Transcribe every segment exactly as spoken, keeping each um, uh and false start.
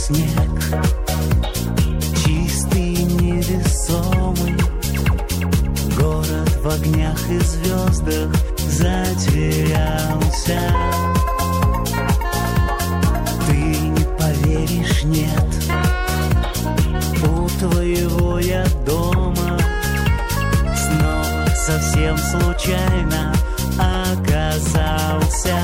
снег, чистый и невесомый, город в огнях и звездах затерялся. Ты не поверишь, нет, у твоего я дома снова совсем случайно оказался.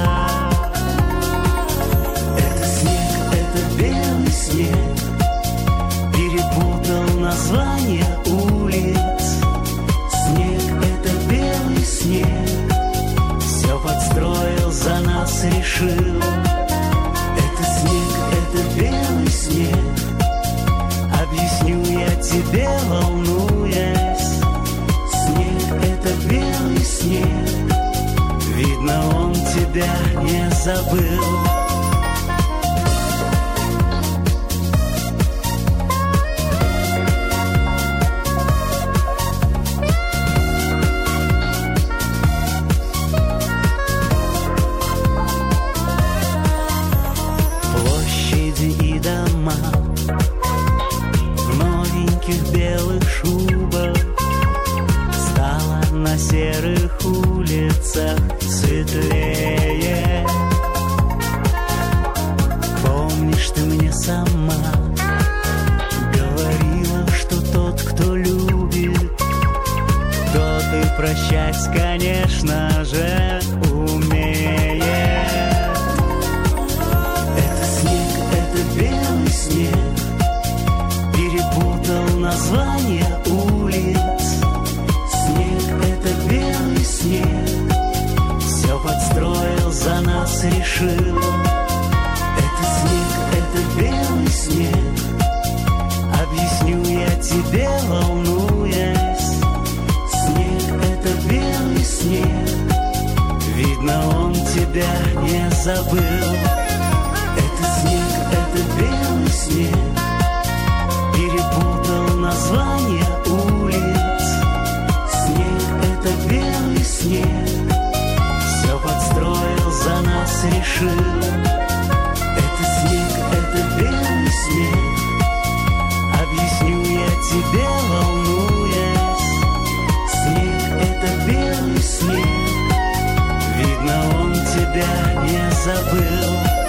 Это снег, это белый снег, перепутал название улиц. Снег, это белый снег, все подстроил, за нас решил. Это снег, это белый снег, объясню я тебе, волнуясь. Снег, это белый снег, видно, он тебя не забыл. Площади и дома в новеньких белых шубах, стало на серых улицах светлее. Помнишь, ты мне сама говорила, что тот, кто любит, тот и прощать, конечно же, умеет. Это снег, это белый снег, перепутал название улиц. Снег, это белый снег, все подстроил, за нас решил. Это снег, это белый снег, объясню я тебе, волнуясь. Снег, это белый снег, видно, он тебя не забыл. Это снег, это белый снег, перепутал название улиц. Снег, это белый снег, все подстроил, за нас решил. Это снег, это белый снег, объясню я тебе, волнуясь. Снег, это белый снег, видно, он тебя не забыл.